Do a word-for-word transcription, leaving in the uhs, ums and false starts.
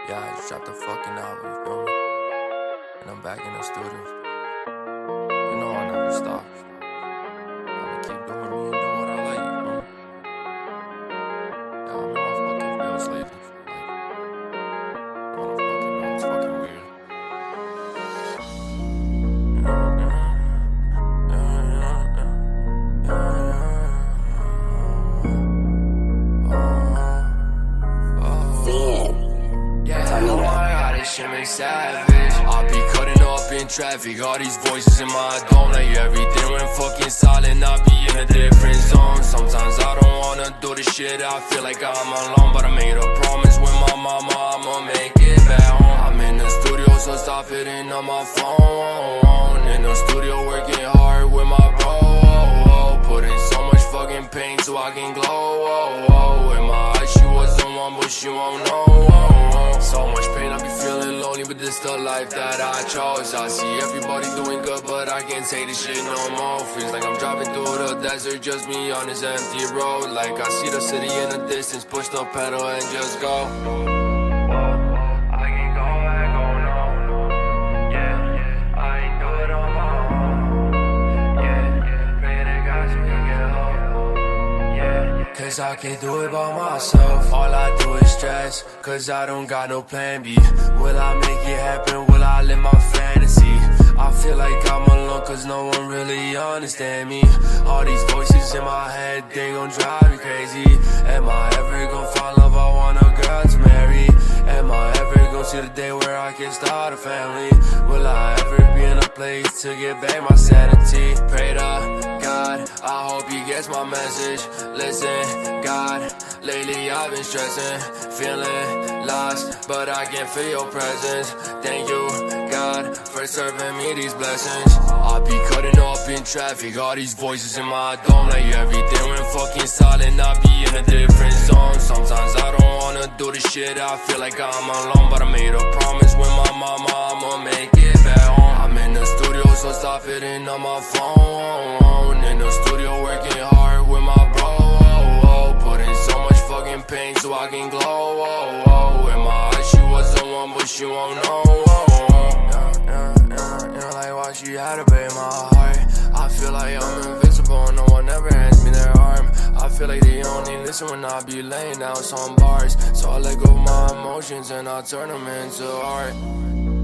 Yeah, I just dropped the fucking album, you feel me? And I'm back in the studio. You know I never stop. I'ma keep doing me and doing what I like, you feel me? Yeah, I'm in my fucking feels lately. Like, I don't fucking know, it's fucking weird. Shit make savage. I be cutting up in traffic. All these voices in my dome, like everything went fucking silent. I be in a different zone. Sometimes I don't wanna do this shit. I feel like I'm alone, but I made a promise with my mama I'ma make it back home. I'm in the studio, so stop hitting on my phone. In the studio working hard with my bro. Putting so much fucking pain so I can glow. In my eyes she was the one, but she won't know. So much pain, I be feeling lonely, but this the life that I chose. I see everybody doing good, but I can't take this shit no more. Feels like I'm driving through the desert, just me on this empty road. Like I see the city in the distance, push the pedal and just go. Cause I can't do it by myself. All I do is stress, cause I don't got no plan B. Will I make it happen? Will I live my fantasy? I feel like I'm alone cause no one really understand me. All these voices in my head, they gon' drive me crazy. Am I ever gon' fall in love? I want a girl to marry. Am I ever gon' see the day where I can start a family? Will I ever be in a place to get back my sanity? Pray to God, I hope he gets my message. Listen, God, lately I've been stressing, feeling lost, but I can feel your presence. Thank you, God, for serving me these blessings. I be cutting up in traffic, all these voices in my dome, like everything went fucking silent. I be in a different zone. Sometimes I don't wanna do this shit. I feel like I'm alone, but I made a promise with my mama I'ma make it back home. I'm in the studio, so stop hitting on my phone. In the studio working hard with my bro. Putting so much fucking pain so I can glow. In my eyes she was the one, but she won't know. Yeah, yeah, yeah, yeah, like why she had to break my heart. I feel like I'm invincible, no one ever hands me their arm. I feel like they only listen when I be laying out some bars. So I let go of my emotions and I turn them into art.